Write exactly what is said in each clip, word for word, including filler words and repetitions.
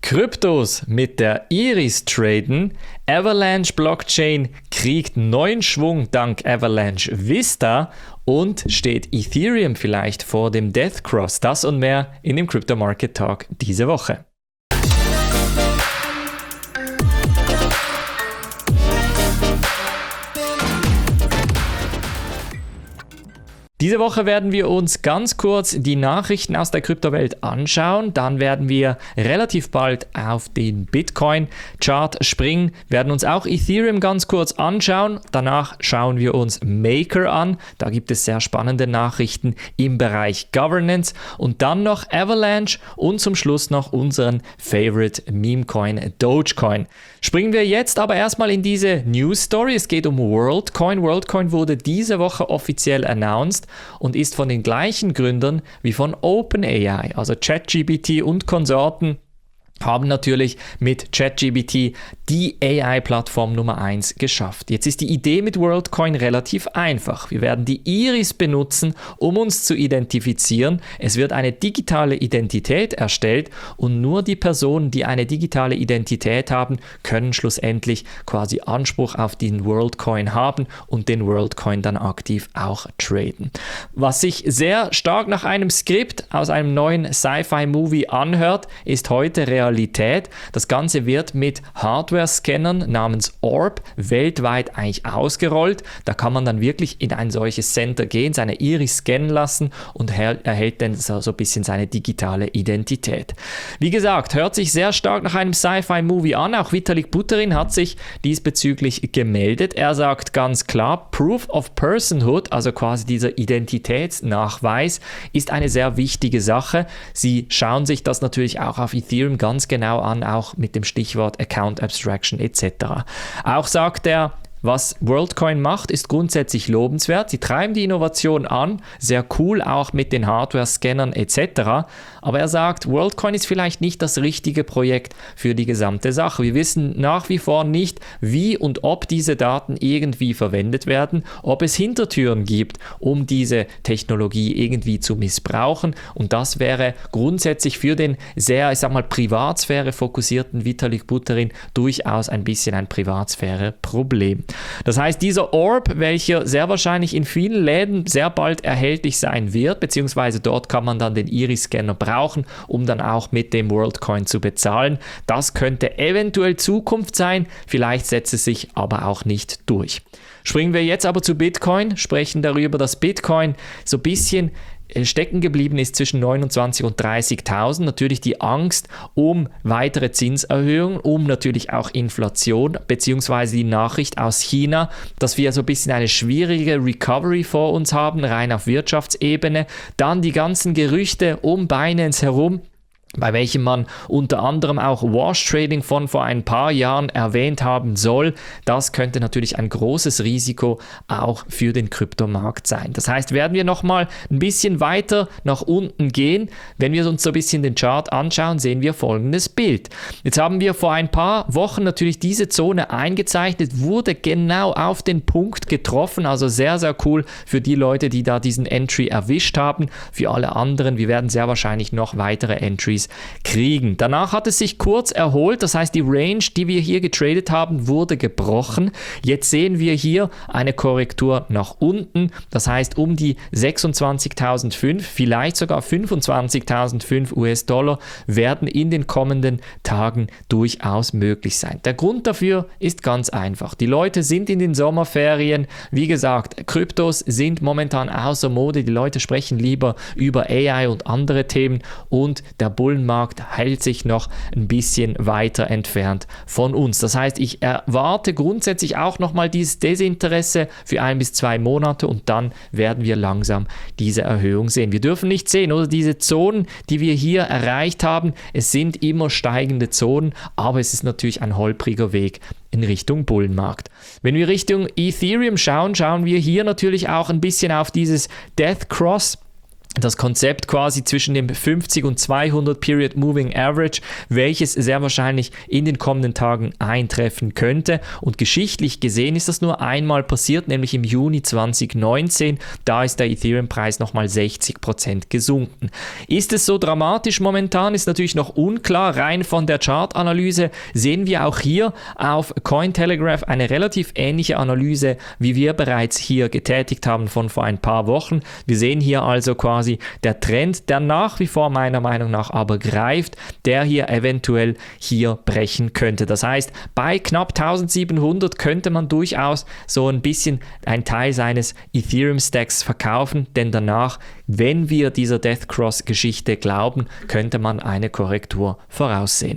Kryptos mit der Iris traden, Avalanche Blockchain kriegt neuen Schwung dank Avalanche Vista und steht Ethereum vielleicht vor dem Death Cross. Das und mehr in dem Crypto Market Talk diese Woche. Diese Woche werden wir uns ganz kurz die Nachrichten aus der Kryptowelt anschauen. Dann werden wir relativ bald auf den Bitcoin-Chart springen, werden uns auch Ethereum ganz kurz anschauen. Danach schauen wir uns Maker an. Da gibt es sehr spannende Nachrichten im Bereich Governance. Und dann noch Avalanche und zum Schluss noch unseren Favorite Meme-Coin Dogecoin. Springen wir jetzt aber erstmal in diese News-Story. Es geht um WorldCoin. WorldCoin wurde diese Woche offiziell announced und ist von den gleichen Gründern wie von OpenAI, also ChatGPT und Konsorten, haben natürlich mit ChatGPT die A I-Plattform Nummer eins geschafft. Jetzt ist die Idee mit WorldCoin relativ einfach. Wir werden die Iris benutzen, um uns zu identifizieren. Es wird eine digitale Identität erstellt und nur die Personen, die eine digitale Identität haben, können schlussendlich quasi Anspruch auf den WorldCoin haben und den WorldCoin dann aktiv auch traden. Was sich sehr stark nach einem Skript aus einem neuen Sci-Fi-Movie anhört, ist heute Realität. Realität. Das Ganze wird mit Hardware-Scannern namens Orb weltweit eigentlich ausgerollt. Da kann man dann wirklich in ein solches Center gehen, seine Iris scannen lassen und erhält dann so, so ein bisschen seine digitale Identität. Wie gesagt, hört sich sehr stark nach einem Sci-Fi-Movie an. Auch Vitalik Buterin hat sich diesbezüglich gemeldet. Er sagt ganz klar, Proof of Personhood, also quasi dieser Identitätsnachweis, ist eine sehr wichtige Sache. Sie schauen sich das natürlich auch auf Ethereum ganz genau an, auch mit dem Stichwort Account Abstraction et cetera. Auch sagt er, was WorldCoin macht, ist grundsätzlich lobenswert. Sie treiben die Innovation an, sehr cool auch mit den Hardware-Scannern et cetera. Aber er sagt, WorldCoin ist vielleicht nicht das richtige Projekt für die gesamte Sache. Wir wissen nach wie vor nicht, wie und ob diese Daten irgendwie verwendet werden, ob es Hintertüren gibt, um diese Technologie irgendwie zu missbrauchen. Und das wäre grundsätzlich für den sehr, ich sag mal, Privatsphäre fokussierten Vitalik Buterin durchaus ein bisschen ein Privatsphäre-Problem. Das heißt, dieser Orb, welcher sehr wahrscheinlich in vielen Läden sehr bald erhältlich sein wird, beziehungsweise dort kann man dann den Iris-Scanner brauchen, um dann auch mit dem WorldCoin zu bezahlen. Das könnte eventuell Zukunft sein, vielleicht setzt es sich aber auch nicht durch. Springen wir jetzt aber zu Bitcoin, sprechen darüber, dass Bitcoin so ein bisschen stecken geblieben ist zwischen neunundzwanzig und dreißigtausend. Natürlich die Angst um weitere Zinserhöhungen, um natürlich auch Inflation, beziehungsweise die Nachricht aus China, dass wir so ein bisschen eine schwierige Recovery vor uns haben, rein auf Wirtschaftsebene. Dann die ganzen Gerüchte um Binance herum, bei welchem man unter anderem auch Wash Trading von vor ein paar Jahren erwähnt haben soll. Das könnte natürlich ein großes Risiko auch für den Kryptomarkt sein. Das heißt, werden wir nochmal ein bisschen weiter nach unten gehen. Wenn wir uns so ein bisschen den Chart anschauen, sehen wir folgendes Bild. Jetzt haben wir vor ein paar Wochen natürlich diese Zone eingezeichnet, wurde genau auf den Punkt getroffen. Also sehr, sehr cool für die Leute, die da diesen Entry erwischt haben. Für alle anderen, wir werden sehr wahrscheinlich noch weitere Entries kriegen. Danach hat es sich kurz erholt, das heißt die Range, die wir hier getradet haben, wurde gebrochen. Jetzt sehen wir hier eine Korrektur nach unten, das heißt um die sechsundzwanzigtausendfünf, vielleicht sogar fünfundzwanzigtausendfünf US-Dollar werden in den kommenden Tagen durchaus möglich sein. Der Grund dafür ist ganz einfach. Die Leute sind in den Sommerferien, wie gesagt, Kryptos sind momentan außer Mode, die Leute sprechen lieber über A I und andere Themen und der Bull Markt hält sich noch ein bisschen weiter entfernt von uns. Das heißt, ich erwarte grundsätzlich auch nochmal dieses Desinteresse für ein bis zwei Monate und dann werden wir langsam diese Erhöhung sehen. Wir dürfen nicht sehen, oder diese Zonen, die wir hier erreicht haben, es sind immer steigende Zonen, aber es ist natürlich ein holpriger Weg in Richtung Bullenmarkt. Wenn wir Richtung Ethereum schauen, schauen wir hier natürlich auch ein bisschen auf dieses Death Cross. das Konzept quasi zwischen dem fünfzig und zweihundert Period Moving Average, welches sehr wahrscheinlich in den kommenden Tagen eintreffen könnte. Und geschichtlich gesehen ist das nur einmal passiert, nämlich im Juni zwanzig neunzehn. Da ist der Ethereum-Preis nochmal sechzig Prozent gesunken. Ist es so dramatisch momentan? Ist natürlich noch unklar. Rein von der Chartanalyse sehen wir auch hier auf Cointelegraph eine relativ ähnliche Analyse, wie wir bereits hier getätigt haben von vor ein paar Wochen. Wir sehen hier also quasi der Trend, der nach wie vor meiner Meinung nach aber greift, der hier eventuell hier brechen könnte. Das heißt, bei knapp eintausendsiebenhundert könnte man durchaus so ein bisschen einen Teil seines Ethereum-Stacks verkaufen, denn danach, wenn wir dieser Death Cross-Geschichte glauben, könnte man eine Korrektur voraussehen.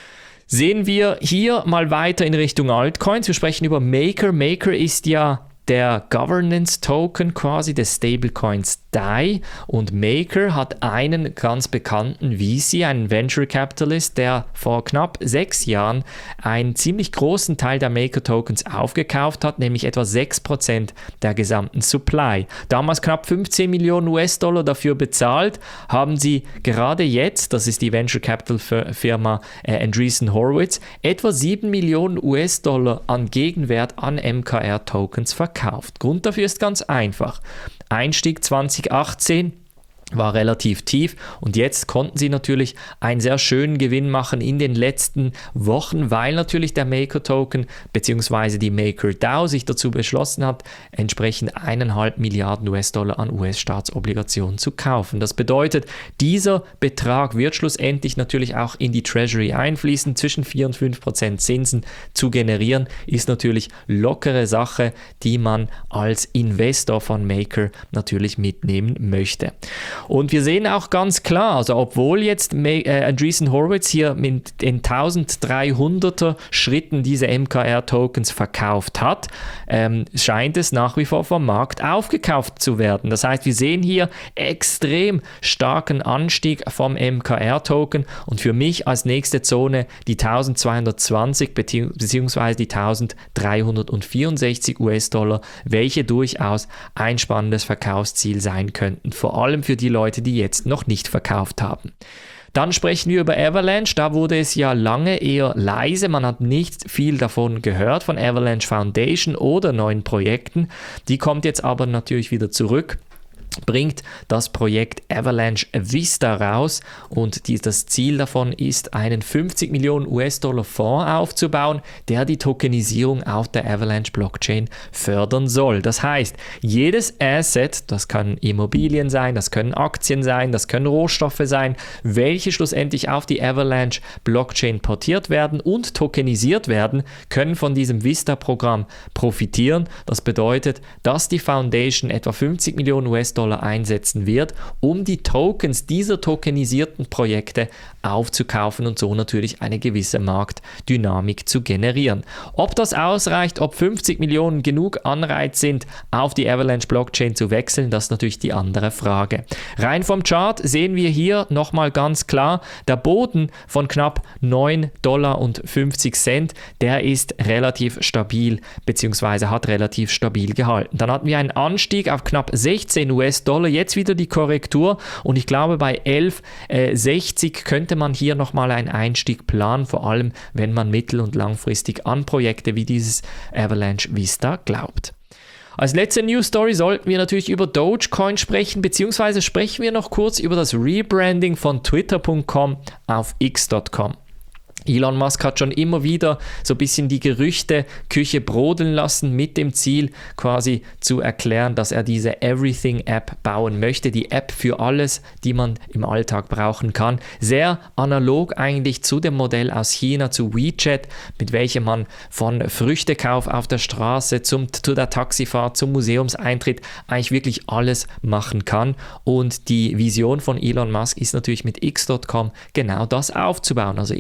Sehen wir hier mal weiter in Richtung Altcoins. Wir sprechen über Maker. Maker ist ja der Governance-Token quasi des Stablecoins D A I, und Maker hat einen ganz bekannten V C, einen Venture Capitalist, der vor knapp sechs Jahren einen ziemlich großen Teil der Maker-Tokens aufgekauft hat, nämlich etwa sechs Prozent der gesamten Supply. Damals knapp fünfzehn Millionen U S-Dollar dafür bezahlt, haben sie gerade jetzt, das ist die Venture Capital Firma äh, Andreessen Horowitz, etwa sieben Millionen U S-Dollar an Gegenwert an M K R-Tokens verkauft. Grund dafür ist ganz einfach. Einstieg zwanzig achtzehn war relativ tief und jetzt konnten sie natürlich einen sehr schönen Gewinn machen in den letzten Wochen, weil natürlich der Maker-Token bzw. die MakerDAO sich dazu beschlossen hat, entsprechend eineinhalb Milliarden U S-Dollar an U S-Staatsobligationen zu kaufen. Das bedeutet, dieser Betrag wird schlussendlich natürlich auch in die Treasury einfließen. Zwischen vier und fünf Prozent Zinsen zu generieren, ist natürlich lockere Sache, die man als Investor von Maker natürlich mitnehmen möchte. Und wir sehen auch ganz klar, also obwohl jetzt äh, Andreessen Horowitz hier mit den eintausenddreihunderter Schritten diese M K R-Tokens verkauft hat, ähm, scheint es nach wie vor vom Markt aufgekauft zu werden. Das heißt, wir sehen hier extrem starken Anstieg vom M K R-Token und für mich als nächste Zone die eintausendzweihundertzwanzig bzw. die eintausenddreihundertvierundsechzig U S-Dollar, welche durchaus ein spannendes Verkaufsziel sein könnten, vor allem für die Leute, die jetzt noch nicht verkauft haben. Dann sprechen wir über Avalanche. Da wurde es ja lange eher leise. Man hat nicht viel davon gehört, von Avalanche Foundation oder neuen Projekten. Die kommt jetzt aber natürlich wieder zurück, bringt das Projekt Avalanche Vista raus und die, das Ziel davon ist, einen fünfzig Millionen U S-Dollar Fonds aufzubauen, der die Tokenisierung auf der Avalanche Blockchain fördern soll. Das heißt, jedes Asset, das kann Immobilien sein, das können Aktien sein, das können Rohstoffe sein, welche schlussendlich auf die Avalanche Blockchain portiert werden und tokenisiert werden, können von diesem Vista-Programm profitieren. Das bedeutet, dass die Foundation etwa fünfzig Millionen U S-Dollar einsetzen wird, um die Tokens dieser tokenisierten Projekte aufzukaufen und so natürlich eine gewisse Marktdynamik zu generieren. Ob das ausreicht, ob fünfzig Millionen genug Anreiz sind, auf die Avalanche Blockchain zu wechseln, das ist natürlich die andere Frage. Rein vom Chart sehen wir hier nochmal ganz klar, der Boden von knapp neun Dollar und fünfzig Cent, der ist relativ stabil bzw. hat relativ stabil gehalten. Dann hatten wir einen Anstieg auf knapp sechzehn U S-Dollar, jetzt wieder die Korrektur und ich glaube bei elf sechzig könnte man hier nochmal einen Einstieg planen, vor allem wenn man mittel- und langfristig an Projekte wie dieses Avalanche Vista glaubt. Als letzte News Story sollten wir natürlich über Dogecoin sprechen, beziehungsweise sprechen wir noch kurz über das Rebranding von Twitter Punkt com auf X Punkt com. Elon Musk hat schon immer wieder so ein bisschen die Gerüchteküche brodeln lassen mit dem Ziel quasi zu erklären, dass er diese Everything-App bauen möchte, die App für alles, die man im Alltag brauchen kann. Sehr analog eigentlich zu dem Modell aus China, zu WeChat, mit welchem man von Früchtekauf auf der Straße zum, zu der Taxifahrt, zum Museumseintritt eigentlich wirklich alles machen kann. Und die Vision von Elon Musk ist natürlich mit X Punkt com genau das aufzubauen, also Entertainment,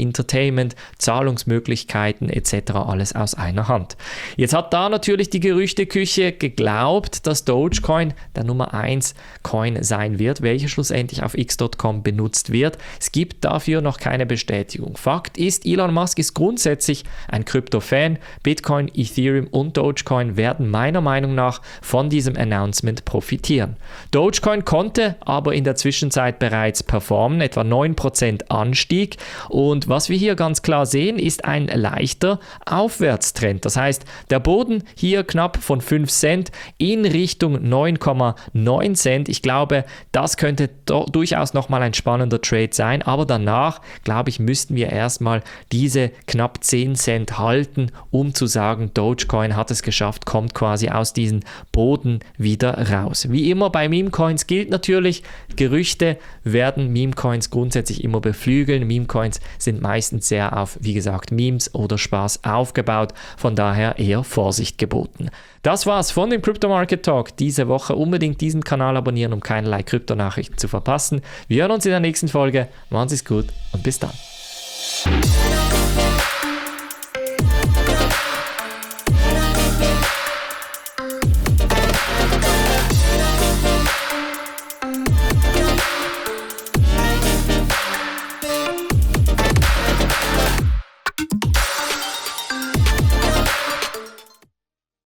Payment, Zahlungsmöglichkeiten et cetera alles aus einer Hand. Jetzt hat da natürlich die Gerüchteküche geglaubt, dass Dogecoin der Nummer eins Coin sein wird, welcher schlussendlich auf x Punkt com benutzt wird. Es gibt dafür noch keine Bestätigung. Fakt ist, Elon Musk ist grundsätzlich ein Krypto-Fan. Bitcoin, Ethereum und Dogecoin werden meiner Meinung nach von diesem Announcement profitieren. Dogecoin konnte aber in der Zwischenzeit bereits performen, etwa neun Prozent Anstieg, und was wir hier ganz klar sehen, ist ein leichter Aufwärtstrend. Das heißt, der Boden hier knapp von fünf Cent in Richtung neun Komma neun Cent. Ich glaube, das könnte do- durchaus nochmal ein spannender Trade sein, aber danach, glaube ich, müssten wir erstmal diese knapp zehn Cent halten, um zu sagen, Dogecoin hat es geschafft, kommt quasi aus diesem Boden wieder raus. Wie immer bei Meme-Coins gilt natürlich, Gerüchte werden Meme-Coins grundsätzlich immer beflügeln. Meme-Coins sind meistens sehr auf, wie gesagt, Memes oder Spaß aufgebaut, von daher eher Vorsicht geboten. Das war's von dem Crypto Market Talk diese Woche. Unbedingt diesen Kanal abonnieren, um keinerlei Kryptonachrichten zu verpassen. Wir hören uns in der nächsten Folge. Machen Sie es gut und bis dann.